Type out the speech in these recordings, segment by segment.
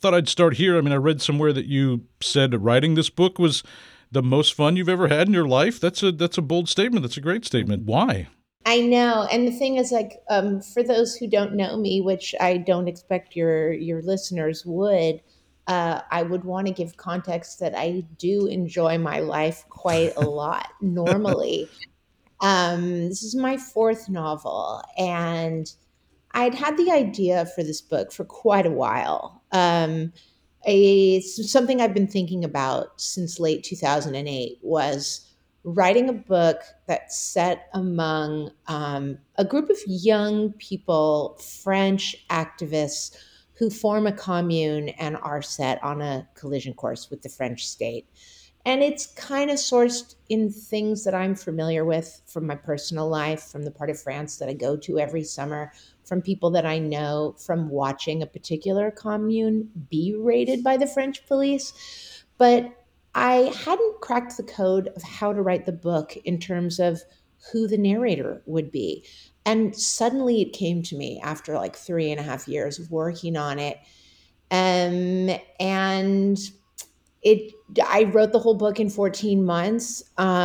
thought I'd start here. I mean, I read somewhere that you said writing this book was the most fun you've ever had in your life. That's a bold statement. That's a great statement. Why? I know. And the thing is, like, for those who don't know me, which I don't expect your listeners would, I would want to give context that I do enjoy my life quite a lot normally. This is my fourth novel, and I'd had the idea for this book for quite a while. Something I've been thinking about since late 2008 was writing a book that's set among a group of young people, French activists who form a commune and are set on a collision course with the French state. And it's kind of sourced in things that I'm familiar with from my personal life, from the part of France that I go to every summer, from people that I know from watching a particular commune be raided by the French police. But I hadn't cracked the code of how to write the book in terms of who the narrator would be. And suddenly it came to me after like 3.5 years of working on it. And it I wrote the whole book in 14 months.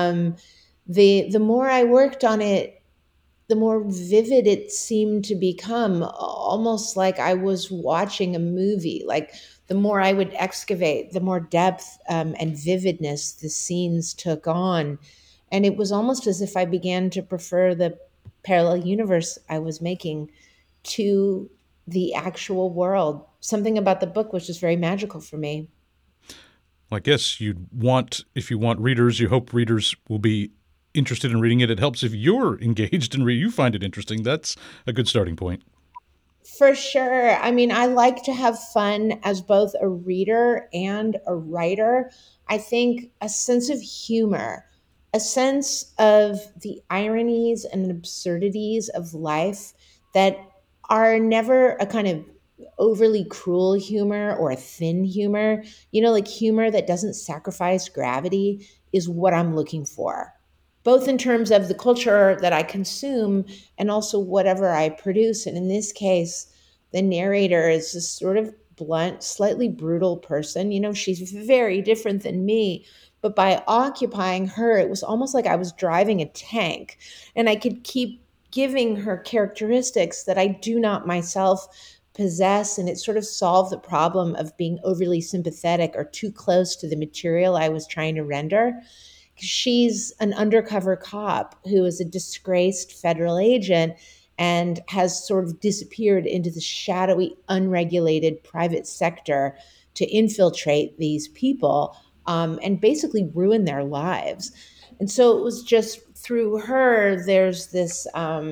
The more I worked on it, the more vivid it seemed to become, almost like I was watching a movie. Like the more I would excavate, the more depth and vividness the scenes took on. And it was almost as if I began to prefer the parallel universe I was making to the actual world. Something about the book was just very magical for me. Well, I guess if you want readers, you hope readers will be interested in reading it. It helps if you're engaged and you find it interesting. That's a good starting point. For sure. I mean, I like to have fun as both a reader and a writer. I think a sense of humor, a sense of the ironies and absurdities of life that are never a kind of overly cruel humor or a thin humor, like humor that doesn't sacrifice gravity is what I'm looking for, both in terms of the culture that I consume and also whatever I produce. And in this case, the narrator is this sort of blunt, slightly brutal person. She's very different than me. But by occupying her, it was almost like I was driving a tank, and I could keep giving her characteristics that I do not myself possess. And it sort of solved the problem of being overly sympathetic or too close to the material I was trying to render. She's an undercover cop who is a disgraced federal agent and has sort of disappeared into the shadowy, unregulated private sector to infiltrate these people, and basically ruin their lives. And so it was just through her, there's this,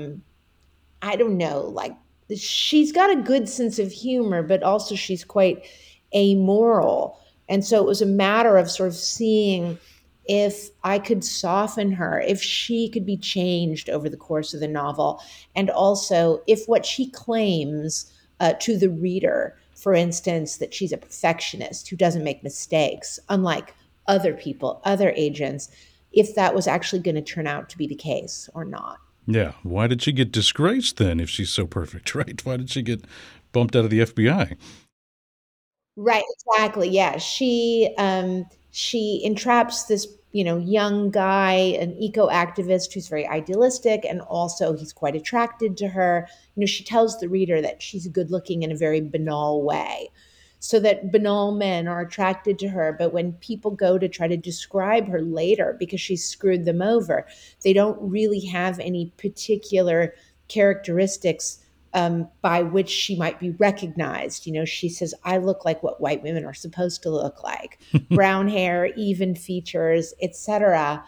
I don't know, like she's got a good sense of humor, but also she's quite amoral. And so it was a matter of sort of seeing if I could soften her, if she could be changed over the course of the novel, and also if what she claims to the reader, for instance, that she's a perfectionist who doesn't make mistakes, unlike other people, other agents, if that was actually going to turn out to be the case or not. Yeah. Why did she get disgraced then if she's so perfect, right? Why did she get bumped out of the FBI? Right, exactly. Yeah, she entraps this, young guy, an eco activist who's very idealistic, and also he's quite attracted to her. She tells the reader that she's good looking in a very banal way, so that banal men are attracted to her. But when people go to try to describe her later, because she's screwed them over, they don't really have any particular characteristics by which she might be recognized. She says, I look like what white women are supposed to look like: brown hair, even features, etc.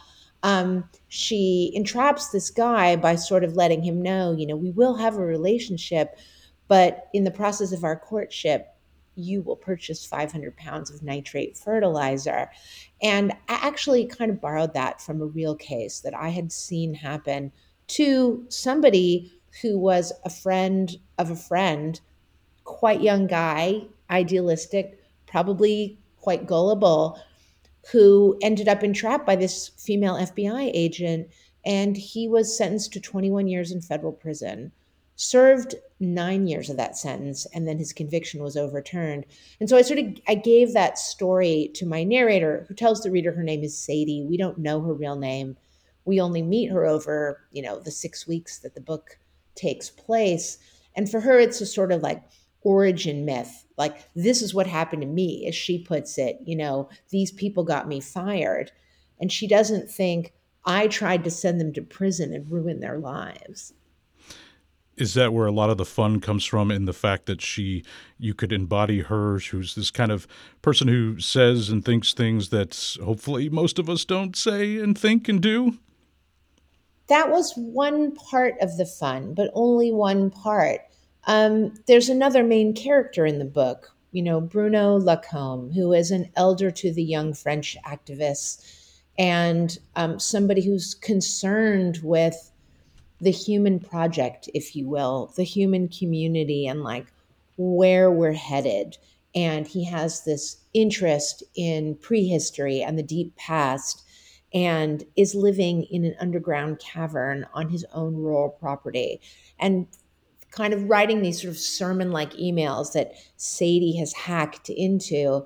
She entraps this guy by sort of letting him know, we will have a relationship, but in the process of our courtship, you will purchase 500 pounds of nitrate fertilizer. And I actually kind of borrowed that from a real case that I had seen happen to somebody who was a friend of a friend, quite young guy, idealistic, probably quite gullible, who ended up entrapped by this female FBI agent, and he was sentenced to 21 years in federal prison. served 9 years of that sentence, and then his conviction was overturned. And so I gave that story to my narrator, who tells the reader her name is Sadie. We don't know her real name. We only meet her over, the 6 weeks that the book takes place. And for her, it's a sort of like origin myth. Like, this is what happened to me, as she puts it. These people got me fired. And she doesn't think I tried to send them to prison and ruin their lives. Is that where a lot of the fun comes from, in the fact that you could embody her, who's this kind of person who says and thinks things that hopefully most of us don't say and think and do? That was one part of the fun, but only one part. There's another main character in the book, Bruno Lacombe, who is an elder to the young French activists, and somebody who's concerned with the human project, if you will, the human community, and like where we're headed. And he has this interest in prehistory and the deep past, and is living in an underground cavern on his own rural property, and kind of writing these sort of sermon like emails that Sadie has hacked into.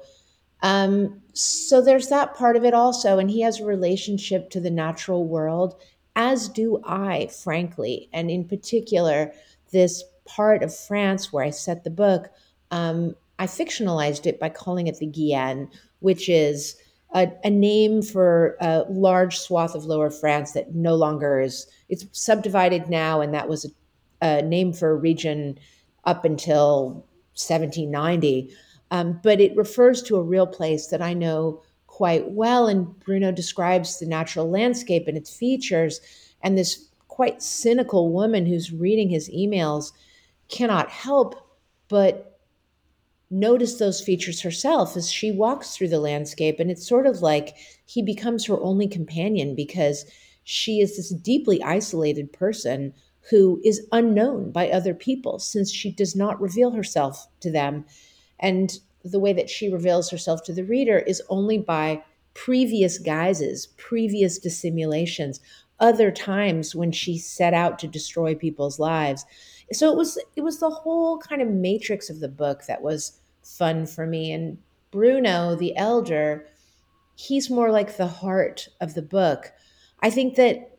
So there's that part of it also. And he has a relationship to the natural world, as do I, frankly. And in particular, this part of France where I set the book, I fictionalized it by calling it the Guyenne, which is a name for a large swath of lower France that no longer is, it's subdivided now. And that was a name for a region up until 1790. But it refers to a real place that I know quite well. And Bruno describes the natural landscape and its features. And this quite cynical woman who's reading his emails cannot help but notice those features herself as she walks through the landscape. And it's sort of like he becomes her only companion, because she is this deeply isolated person who is unknown by other people, since she does not reveal herself to them. And the way that she reveals herself to the reader is only by previous guises, previous dissimulations, other times when she set out to destroy people's lives. So it was the whole kind of matrix of the book that was fun for me. And Bruno, the elder, he's more like the heart of the book. I think that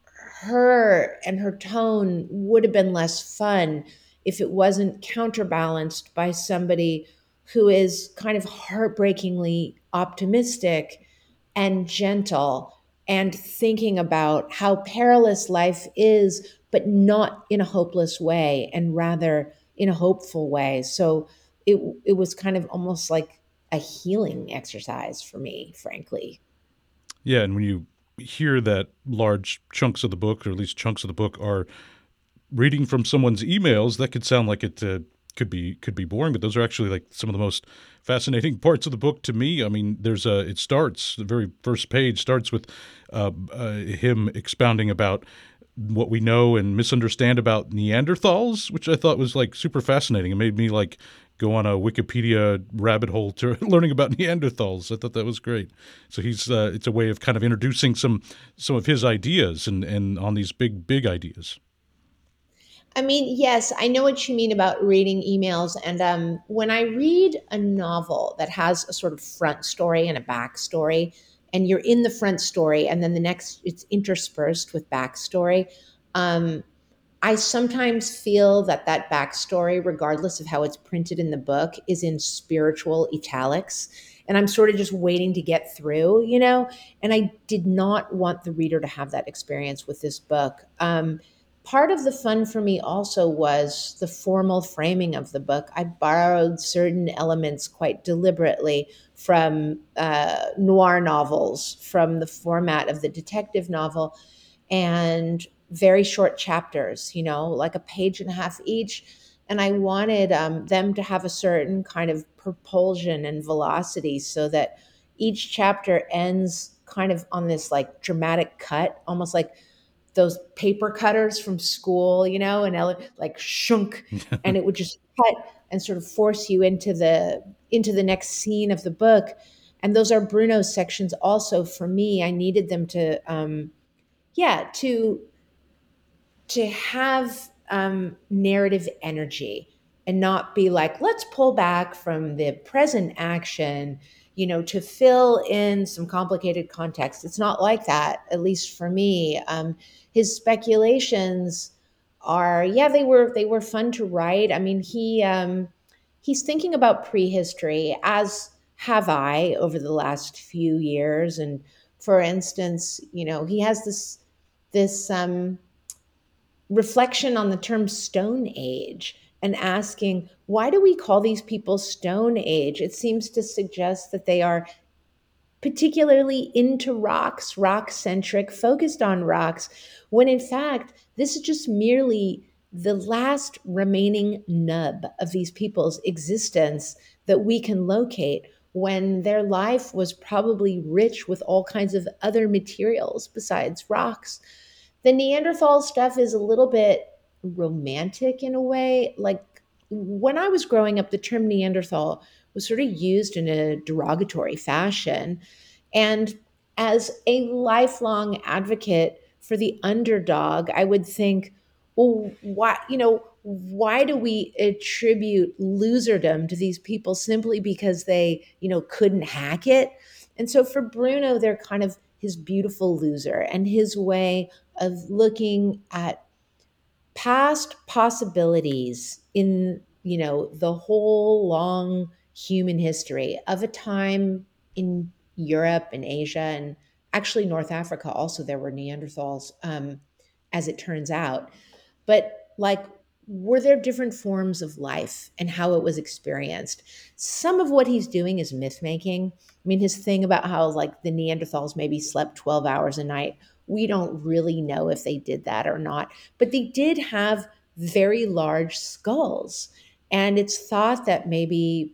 her and her tone would have been less fun if it wasn't counterbalanced by somebody who is kind of heartbreakingly optimistic and gentle, and thinking about how perilous life is, but not in a hopeless way, and rather in a hopeful way. So it was kind of almost like a healing exercise for me, frankly. Yeah, and when you hear that large chunks of the book, or at least chunks of the book, are reading from someone's emails, that could sound like it could be boring, but those are actually like some of the most fascinating parts of the book to me. I mean, it starts, the very first page starts with him expounding about what we know and misunderstand about Neanderthals, which I thought was like super fascinating. It made me like go on a Wikipedia rabbit hole to learning about Neanderthals. I thought that was great. So it's a way of kind of introducing some of his ideas, and on these big ideas. I mean, yes, I know what you mean about reading emails. And when I read a novel that has a sort of front story and a back story, and you're in the front story, and then the next it's interspersed with backstory, um, I sometimes feel that that backstory, regardless of how it's printed in the book, is in spiritual italics. And I'm sort of just waiting to get through. And I did not want the reader to have that experience with this book. Part of the fun for me also was the formal framing of the book. I borrowed certain elements quite deliberately from noir novels, from the format of the detective novel, and very short chapters, like a page and a half each. And I wanted them to have a certain kind of propulsion and velocity, so that each chapter ends kind of on this like dramatic cut, almost like those paper cutters from school, and like shunk, and it would just cut and sort of force you into the next scene of the book. And those are Bruno's sections also. For me, I needed them to yeah, to have narrative energy and not be like, let's pull back from the present action, to fill in some complicated context. It's not like that, at least for me. His speculations are, yeah, they were fun to write. I mean, he's thinking about prehistory, as have I over the last few years. And for instance, he has this reflection on the term Stone Age and asking, why do we call these people Stone Age? It seems to suggest that they are particularly into rocks, rock centric, focused on rocks, when in fact, this is just merely the last remaining nub of these people's existence that we can locate, when their life was probably rich with all kinds of other materials besides rocks. The Neanderthal stuff is a little bit romantic in a way. Like, when I was growing up, the term Neanderthal was sort of used in a derogatory fashion. And as a lifelong advocate for the underdog, I would think, well, why do we attribute loserdom to these people simply because they, couldn't hack it? And so for Bruno, they're kind of his beautiful loser, and his way of looking at past possibilities in, the whole long human history of a time in Europe and Asia, and actually North Africa also. There were Neanderthals, as it turns out. But like, were there different forms of life and how it was experienced? Some of what he's doing is myth making. I mean, his thing about how like the Neanderthals maybe slept 12 hours a night, we don't really know if they did that or not, but they did have very large skulls. And it's thought that maybe,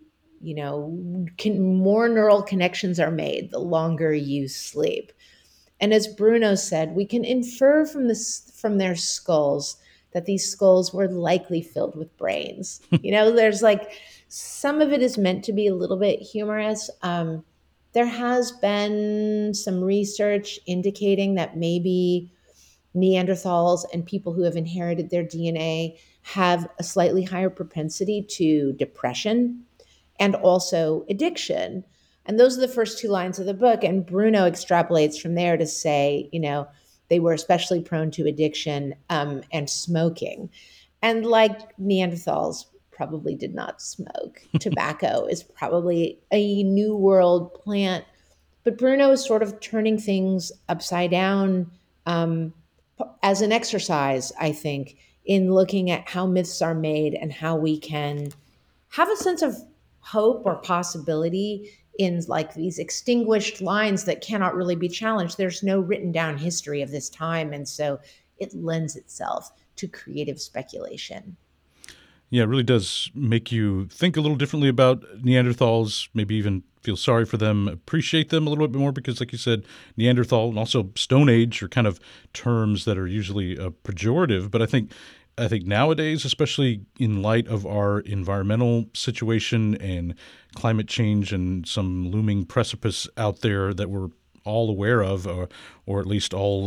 more neural connections are made the longer you sleep. And as Bruno said, we can infer from their skulls that these skulls were likely filled with brains. There's like, some of it is meant to be a little bit humorous. There has been some research indicating that maybe Neanderthals and people who have inherited their DNA have a slightly higher propensity to depression and also addiction. And those are the first two lines of the book. And Bruno extrapolates from there to say, they were especially prone to addiction, and smoking. And like Neanderthals probably did not smoke. Tobacco is probably a New World plant. But Bruno is sort of turning things upside down, um, as an exercise, I think, in looking at how myths are made and how we can have a sense of hope or possibility in like these extinguished lines that cannot really be challenged. There's no written down history of this time. And so it lends itself to creative speculation. Yeah, it really does make you think a little differently about Neanderthals, maybe even feel sorry for them, appreciate them a little bit more because, like you said, Neanderthal and also Stone Age are kind of terms that are usually pejorative. But I think nowadays, especially in light of our environmental situation and climate change and some looming precipice out there that we're all aware of, or at least all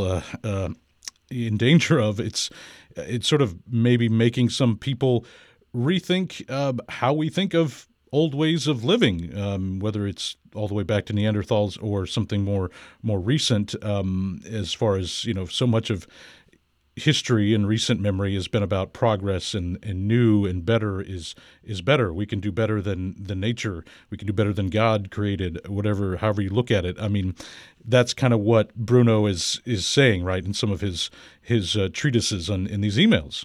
in danger of, it's sort of maybe making some people rethink how we think of old ways of living, whether it's all the way back to Neanderthals or something more recent. As far as so much of history and recent memory has been about progress and new and better is better. We can do better than nature. We can do better than God created. However you look at it. I mean, that's kind of what Bruno is saying, right, in some of his treatises in these emails.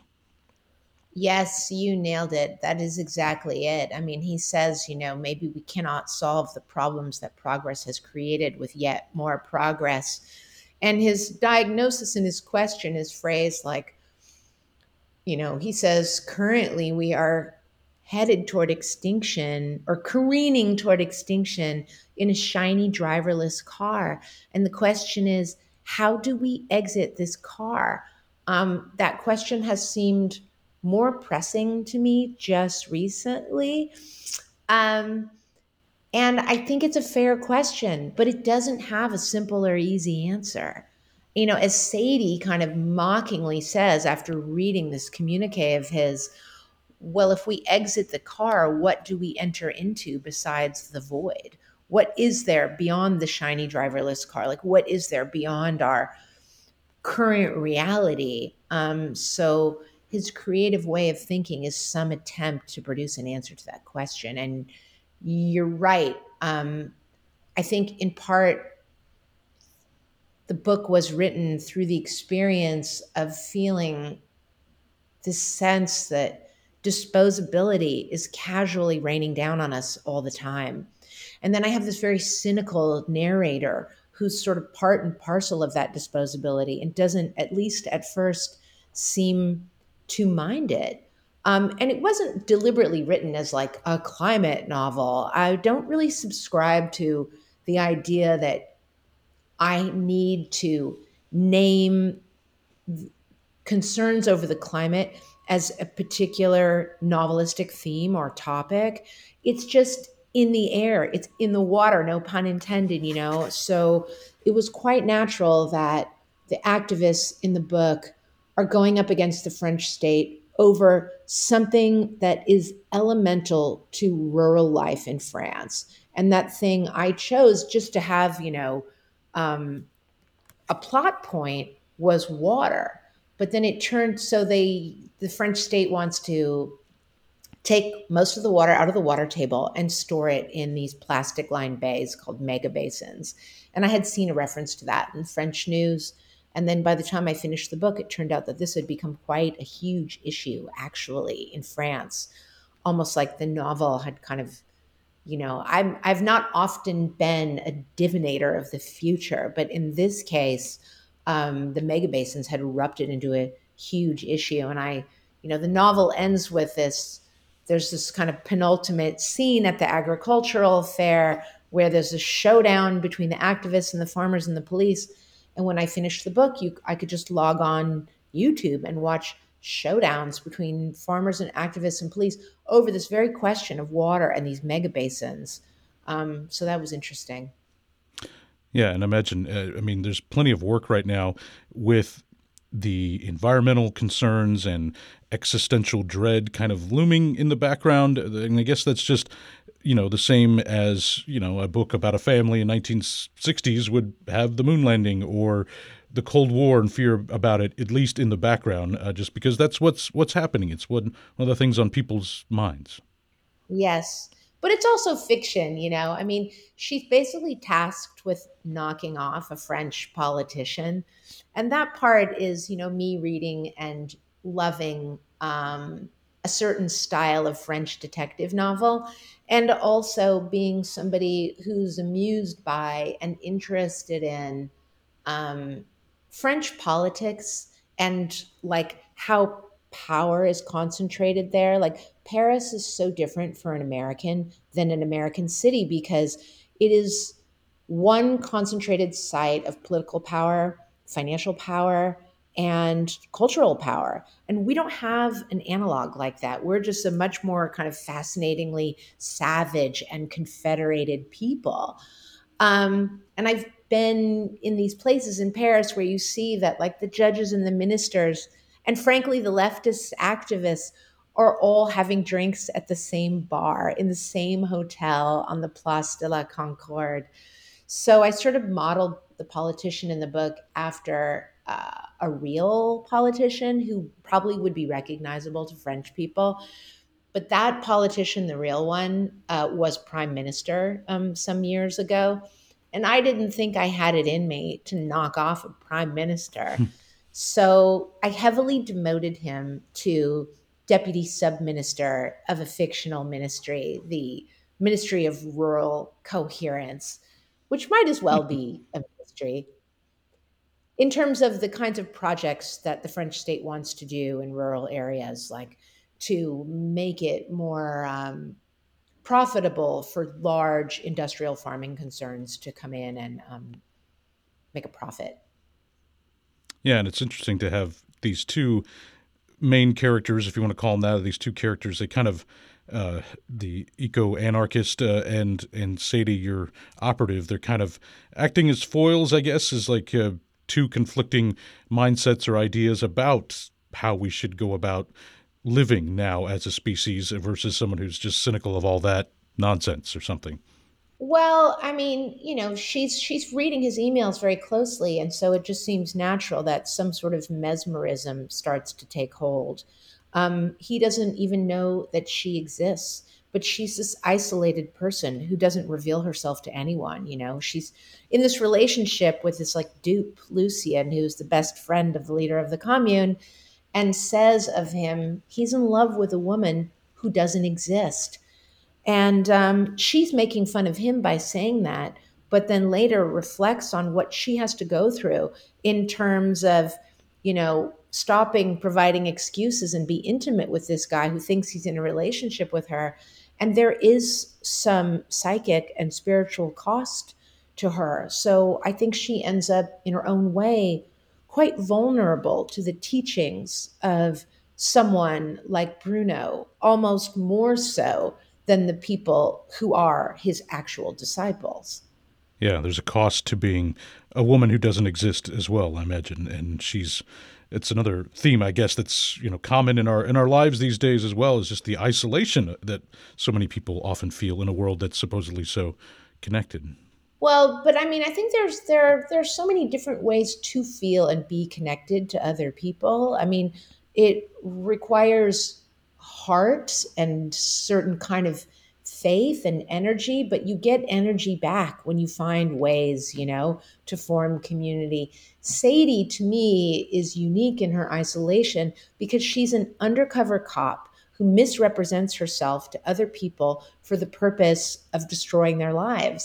Yes, you nailed it. That is exactly it. I mean, he says, maybe we cannot solve the problems that progress has created with yet more progress. And his diagnosis in his question is phrased like, he says, currently we are headed toward extinction or careening toward extinction in a shiny driverless car. And the question is, how do we exit this car? That question has seemed more pressing to me just recently. Um, and I think it's a fair question, but it doesn't have a simple or easy answer. as Sadie kind of mockingly says after reading this communique of his, well, if we exit the car, what do we enter into besides the void? What is there beyond the shiny driverless car? Like, what is there beyond our current reality? So his creative way of thinking is some attempt to produce an answer to that question. And you're right. I think in part the book was written through the experience of feeling this sense that disposability is casually raining down on us all the time. And then I have this very cynical narrator who's sort of part and parcel of that disposability and doesn't, at least at first, seem to mind it. And it wasn't deliberately written as like a climate novel. I don't really subscribe to the idea that I need to name concerns over the climate as a particular novelistic theme or topic. It's just in the air, it's in the water, no pun intended. So it was quite natural that the activists in the book are going up against the French state over something that is elemental to rural life in France. And that thing I chose just to have, um, a plot point was water. But then it turned so the French state wants to take most of the water out of the water table and store it in these plastic lined bays called mega basins. And I had seen a reference to that in French news. And then by the time I finished the book, it turned out that this had become quite a huge issue actually in France, almost like the novel had kind of, I've not often been a divinator of the future, but in this case, the mega basins had erupted into a huge issue. And the novel ends with this. There's this kind of penultimate scene at the agricultural fair where there's a showdown between the activists and the farmers and the police. And when I finished the book, I could just log on YouTube and watch showdowns between farmers and activists and police over this very question of water and these mega basins. So that was interesting. Yeah, and imagine, I mean, there's plenty of work right now with the environmental concerns and existential dread kind of looming in the background. And I guess that's just, the same as, a book about a family in 1960s would have the moon landing or the Cold War and fear about it, at least in the background, just because that's what's happening. It's one of the things on people's minds. Yes. But it's also fiction. I mean, she's basically tasked with knocking off a French politician. And that part is, me reading and loving a certain style of French detective novel, and also being somebody who's amused by and interested in um, French politics and like how power is concentrated there. Like Paris is so different for an American than an American city because it is one concentrated site of political power, financial power, and cultural power. And we don't have an analog like that. We're just a much more kind of fascinatingly savage and confederated people. And I've been in these places in Paris where you see that, like, the judges and the ministers, and frankly, the leftist activists are all having drinks at the same bar in the same hotel on the Place de la Concorde. So I sort of modeled the politician in the book after a real politician who probably would be recognizable to French people. But that politician, the real one, was prime minister some years ago. And I didn't think I had it in me to knock off a prime minister. So I heavily demoted him to deputy subminister of a fictional ministry, the Ministry of Rural Coherence, which might as well be a ministry in terms of the kinds of projects that the French state wants to do in rural areas, like to make it more profitable for large industrial farming concerns to come in and make a profit. Yeah, and it's interesting to have these two main characters, if you want to call them that, these two characters. They kind of the eco-anarchist and Sadie, your operative. They're kind of acting as foils, I guess, as like two conflicting mindsets or ideas about how we should go about living now as a species versus someone who's just cynical of all that nonsense or something. Well, I mean, she's reading his emails very closely, and so it just seems natural that some sort of mesmerism starts to take hold. He doesn't even know that she exists, but she's this isolated person who doesn't reveal herself to anyone. She's in this relationship with this like dupe, Lucian, who's the best friend of the leader of the commune, and says of him, he's in love with a woman who doesn't exist. And she's making fun of him by saying that, but then later reflects on what she has to go through in terms of, stopping providing excuses and be intimate with this guy who thinks he's in a relationship with her. And there is some psychic and spiritual cost to her. So I think she ends up, in her own way, quite vulnerable to the teachings of someone like Bruno, almost more so than the people who are his actual disciples. Yeah, there's a cost to being a woman who doesn't exist as well, I imagine, and she's it's another theme, I guess, that's common in our lives these days as well, is just the isolation that so many people often feel in a world that's supposedly so connected. Well, but I mean, I think there's so many different ways to feel and be connected to other people. I mean, it requires heart and certain kind of faith and energy, but you get energy back when you find ways, to form community. Sadie, to me, is unique in her isolation because she's an undercover cop who misrepresents herself to other people for the purpose of destroying their lives.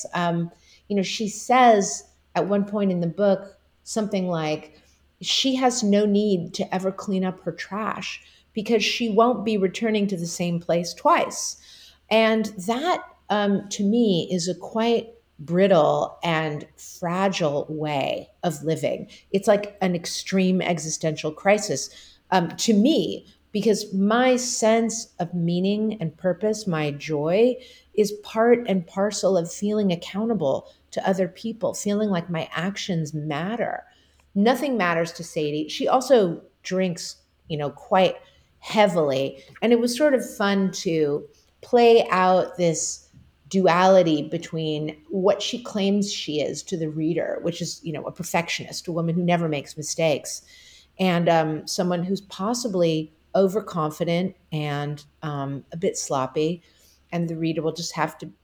She says at one point in the book something like she has no need to ever clean up her trash because she won't be returning to the same place twice. And that, to me, is a quite brittle and fragile way of living. It's like an extreme existential crisis, to me, because my sense of meaning and purpose, my joy, is part and parcel of feeling accountable to other people, feeling like my actions matter. Nothing matters to Sadie. She also drinks, quite heavily. And it was sort of fun to play out this duality between what she claims she is to the reader, which is, a perfectionist, a woman who never makes mistakes, and someone who's possibly overconfident and a bit sloppy. And the reader will just have to,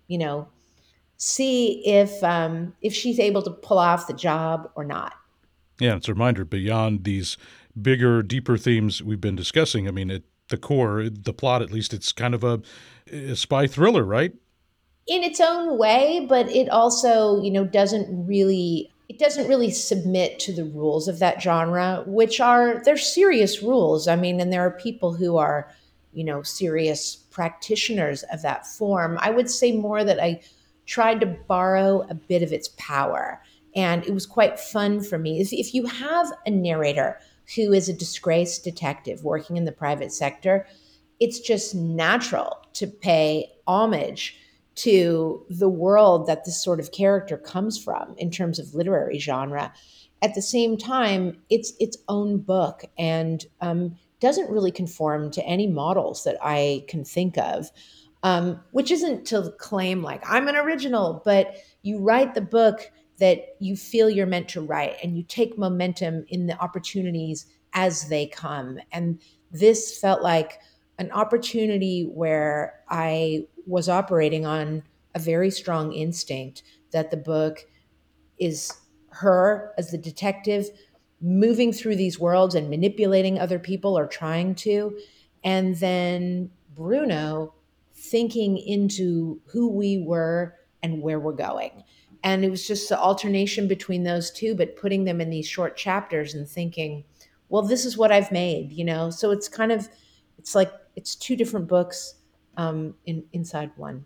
see if she's able to pull off the job or not. Yeah, it's a reminder beyond these bigger, deeper themes we've been discussing. I mean, at the core, the plot, at least, it's kind of a spy thriller, right? In its own way, but it also, doesn't really submit to the rules of that genre, which are they're serious rules. I mean, and there are people who are, serious practitioners of that form. I would say more that I tried to borrow a bit of its power. And it was quite fun for me. If you have a narrator who is a disgraced detective working in the private sector, it's just natural to pay homage to the world that this sort of character comes from in terms of literary genre. At the same time, it's its own book and doesn't really conform to any models that I can think of, which isn't to claim like I'm an original, but you write the book that you feel you're meant to write and you take momentum in the opportunities as they come. And this felt like an opportunity where I was operating on a very strong instinct that the book is her as the detective moving through these worlds and manipulating other people or trying to, and then Bruno thinking into who we were and where we're going. And it was just the alternation between those two, but putting them in these short chapters and thinking, well, this is what I've made. So it's kind of, it's like it's two different books inside one.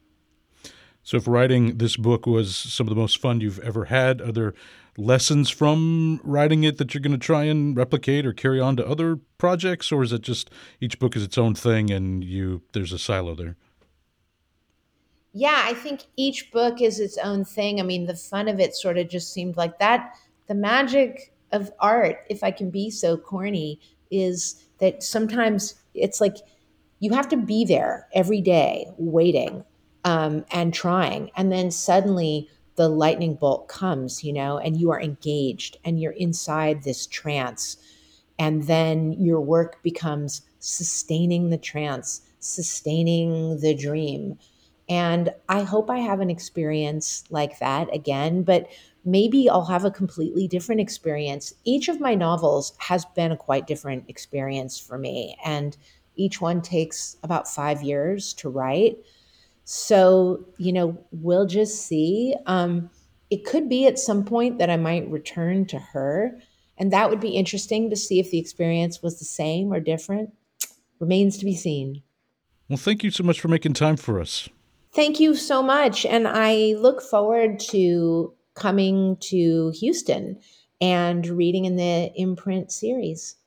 So, if writing this book was some of the most fun you've ever had, are there lessons from writing it that you're going to try and replicate or carry on to other projects, or is it just each book is its own thing and there's a silo there? Yeah, I think each book is its own thing. I mean, the fun of it sort of just seemed like that The magic of art, if I can be so corny, is that sometimes it's like you have to be there every day waiting, and trying. And then suddenly the lightning bolt comes, and you are engaged and you're inside this trance. And then your work becomes sustaining the trance, sustaining the dream. And I hope I have an experience like that again, but maybe I'll have a completely different experience. Each of my novels has been a quite different experience for me, and each one takes about 5 years to write. So, we'll just see. It could be at some point that I might return to her, and that would be interesting to see if the experience was the same or different. Remains to be seen. Well, thank you so much for making time for us. Thank you so much. And I look forward to coming to Houston and reading in the imprint series.